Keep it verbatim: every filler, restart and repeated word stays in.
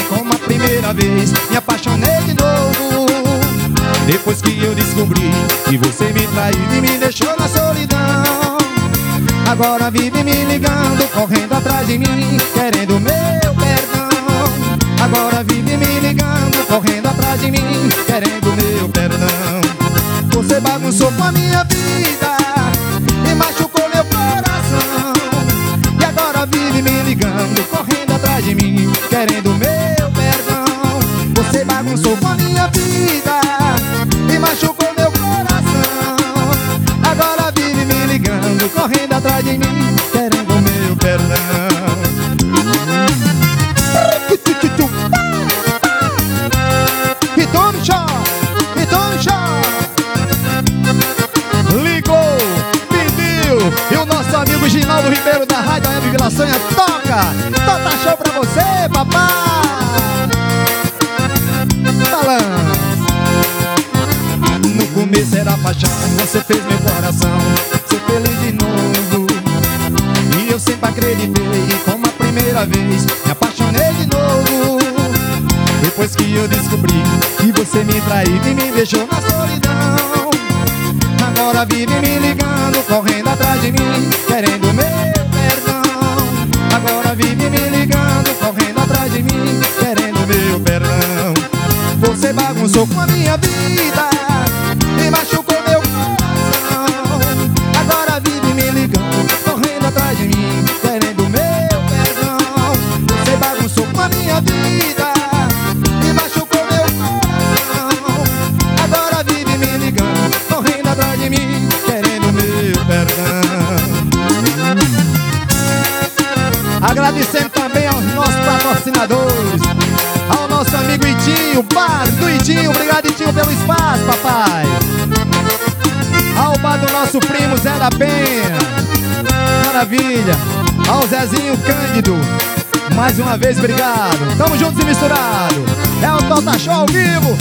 como a primeira vez. Me apaixonei de novo depois que eu descobri que você me traiu e me deixou na solidão. Agora vive me ligando, correndo atrás de mim, querendo meu perdão. Agora vive me ligando, correndo atrás de mim, querendo meu perdão. Você bagunçou com a minha vida e machucou meu coração. E agora vive me ligando, correndo atrás de mim, querendo meu perdão. Você bagunçou com a minha vida e machucou meu coração. Agora vive me ligando, correndo atrás de mim, querendo meu perdão. E tome chá, e tome chá. Ligou, pediu. E o nosso amigo Ginaldo Ribeiro da Rádio A M Vila Sonha toca. Tota show pra você, papai. Balança. No começo era paixão, você fez meu coração ser feliz de novo. E eu sempre acreditei, como a primeira vez, me apaixonei de novo depois que eu descobri que você me traiu e me deixou na solidão. Agora vive me ligando, correndo atrás de mim, querendo meu perdão. Agora vive me ligando, correndo atrás de mim, querendo meu perdão. Você bagunçou com a minha vida e machucou meu coração. Agora vive me ligando, correndo atrás de mim, querendo meu perdão. Você bagunçou com a minha vida e machucou meu coração. Agora vive me ligando, correndo atrás de mim, querendo meu perdão. Agradecendo também aos nossos patrocinadores, ao nosso amigo Itinho, bar do Itinho. Obrigado, Itinho, pelo espaço, papai. Ao bar do nosso primo Zé da Penha, maravilha. Ao Zezinho Cândido, mais uma vez, obrigado. Tamo juntos e misturado. É o Tota Show ao vivo,